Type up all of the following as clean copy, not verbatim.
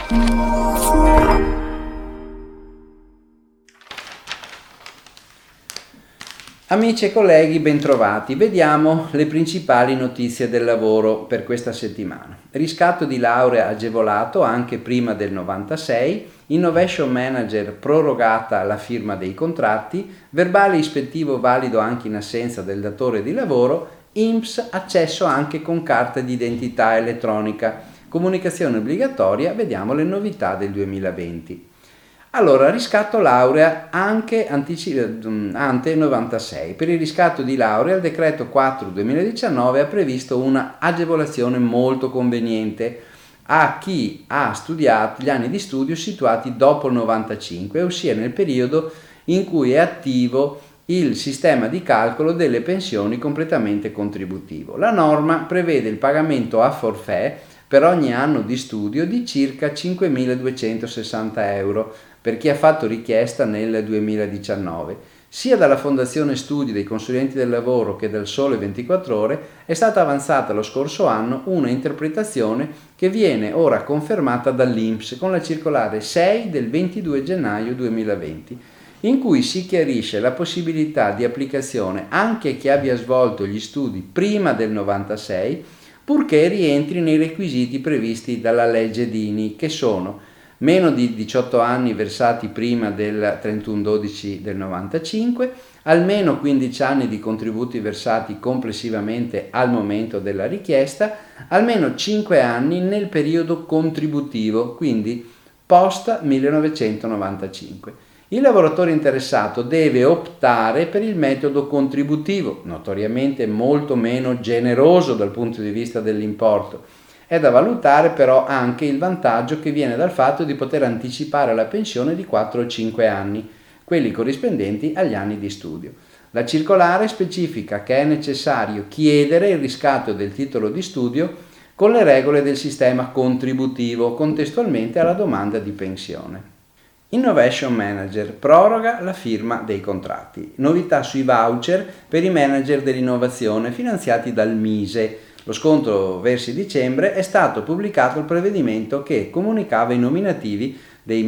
Amici e colleghi, bentrovati. Vediamo le principali notizie del lavoro per questa settimana. Riscatto di laurea agevolato anche prima del 96, Innovation Manager prorogata la firma dei contratti, verbale ispettivo valido anche in assenza del datore di lavoro, INPS accesso anche con carta d'identità elettronica, comunicazione obbligatoria, vediamo le novità del 2020. Allora, riscatto laurea anche ante 96. Per il riscatto di laurea il decreto 4/2019 ha previsto una agevolazione molto conveniente a chi ha studiato gli anni di studio situati dopo il 95, ossia nel periodo in cui è attivo il sistema di calcolo delle pensioni completamente contributivo. La norma prevede il pagamento a forfait per ogni anno di studio di circa 5.260 euro per chi ha fatto richiesta nel 2019. Sia dalla Fondazione Studi dei Consulenti del Lavoro che dal Sole 24 Ore è stata avanzata lo scorso anno una interpretazione che viene ora confermata dall'INPS con la circolare 6 del 22 gennaio 2020, in cui si chiarisce la possibilità di applicazione anche a chi abbia svolto gli studi prima del 96, purché rientri nei requisiti previsti dalla legge Dini, che sono meno di 18 anni versati prima del 31/12 del 95, almeno 15 anni di contributi versati complessivamente al momento della richiesta, almeno 5 anni nel periodo contributivo, quindi post 1995. Il lavoratore interessato deve optare per il metodo contributivo, notoriamente molto meno generoso dal punto di vista dell'importo. È da valutare però anche il vantaggio che viene dal fatto di poter anticipare la pensione di 4 o 5 anni, quelli corrispondenti agli anni di studio. La circolare specifica che è necessario chiedere il riscatto del titolo di studio con le regole del sistema contributivo, contestualmente alla domanda di pensione. Innovation Manager proroga la firma dei contratti. Novità sui voucher per i manager dell'innovazione finanziati dal MISE. Lo sconto verso dicembre è stato pubblicato il provvedimento che comunicava i nominativi dei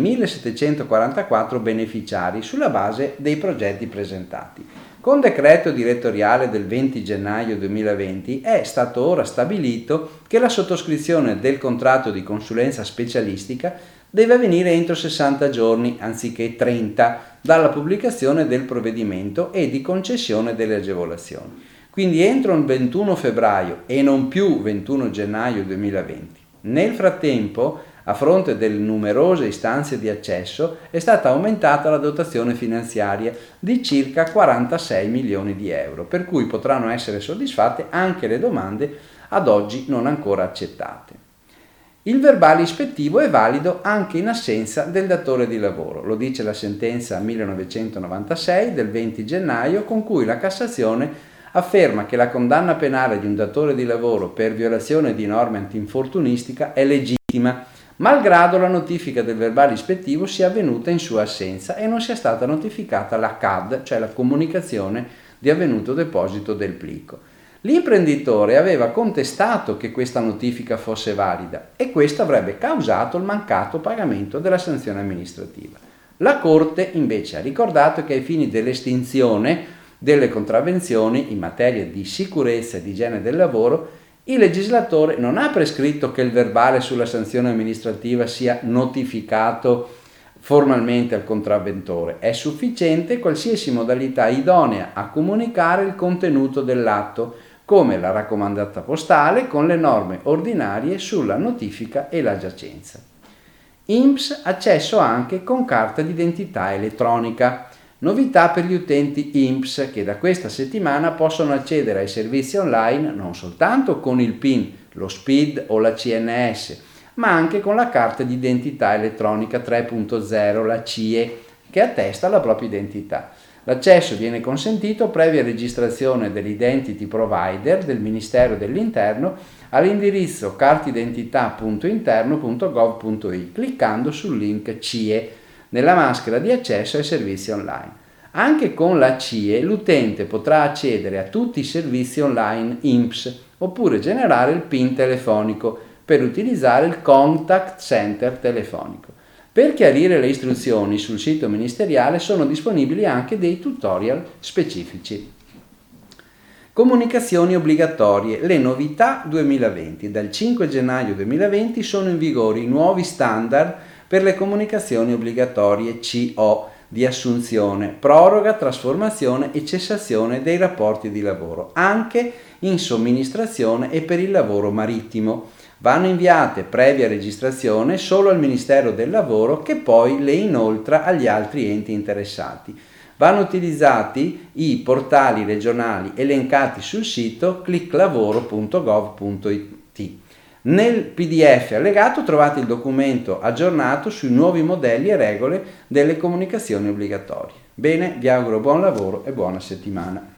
1744 beneficiari sulla base dei progetti presentati. Con decreto direttoriale del 20 gennaio 2020 è stato ora stabilito che la sottoscrizione del contratto di consulenza specialistica deve avvenire entro 60 giorni anziché 30 dalla pubblicazione del provvedimento e di concessione delle agevolazioni. Quindi entro il 21 febbraio e non più 21 gennaio 2020. Nel frattempo, a fronte delle numerose istanze di accesso, è stata aumentata la dotazione finanziaria di circa 46 milioni di euro, per cui potranno essere soddisfatte anche le domande ad oggi non ancora accettate. Il verbale ispettivo è valido anche in assenza del datore di lavoro, lo dice la sentenza 1996 del 20 gennaio con cui la Cassazione afferma che la condanna penale di un datore di lavoro per violazione di norme antinfortunistica è legittima, malgrado la notifica del verbale ispettivo sia avvenuta in sua assenza e non sia stata notificata la CAD, cioè la comunicazione di avvenuto deposito del plico. L'imprenditore aveva contestato che questa notifica fosse valida e questo avrebbe causato il mancato pagamento della sanzione amministrativa. La Corte invece ha ricordato che ai fini dell'estinzione delle contravvenzioni in materia di sicurezza e di igiene del lavoro, il legislatore non ha prescritto che il verbale sulla sanzione amministrativa sia notificato formalmente al contravventore. È sufficiente qualsiasi modalità idonea a comunicare il contenuto dell'atto, come la raccomandata postale con le norme ordinarie sulla notifica e la giacenza. INPS accesso anche con carta d'identità elettronica. Novità per gli utenti INPS che da questa settimana possono accedere ai servizi online non soltanto con il PIN, lo SPID o la CNS, ma anche con la carta d'identità elettronica 3.0, la CIE, che attesta la propria identità. L'accesso viene consentito previa registrazione dell'identity provider del Ministero dell'Interno all'indirizzo cartidentità.interno.gov.it cliccando sul link CIE nella maschera di accesso ai servizi online. Anche con la CIE l'utente potrà accedere a tutti i servizi online INPS oppure generare il PIN telefonico per utilizzare il contact center telefonico. Per chiarire le istruzioni sul sito ministeriale sono disponibili anche dei tutorial specifici. Comunicazioni obbligatorie. Le novità 2020. Dal 5 gennaio 2020 sono in vigore i nuovi standard per le comunicazioni obbligatorie CO di assunzione, proroga, trasformazione e cessazione dei rapporti di lavoro, anche in somministrazione e per il lavoro marittimo. Vanno inviate previa registrazione solo al Ministero del Lavoro, che poi le inoltra agli altri enti interessati. Vanno utilizzati i portali regionali elencati sul sito clicklavoro.gov.it. Nel PDF allegato trovate il documento aggiornato sui nuovi modelli e regole delle comunicazioni obbligatorie. Bene, vi auguro buon lavoro e buona settimana.